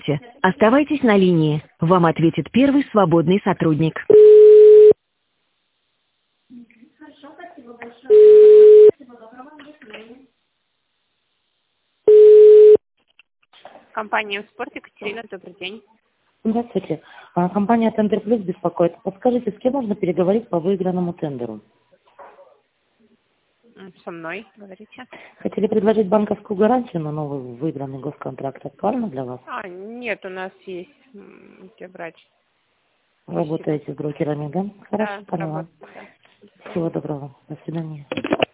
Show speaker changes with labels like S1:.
S1: Оставайтесь на линии. Вам ответит первый свободный сотрудник. Компания в спорте. Екатерина, добрый день.
S2: Здравствуйте. Компания «Тендер Плюс» беспокоит. Подскажите, с кем можно переговорить по выигранному тендеру?
S1: Со мной, говорите.
S2: Хотели предложить банковскую гарантию на новый выигранный госконтракт. Актуально для вас?
S1: Нет, у нас есть где брать.
S2: Работаете с брокерами, да? Хорошо,
S1: Да,
S2: поняла.
S1: работаю, да.
S2: Всего доброго. До свидания.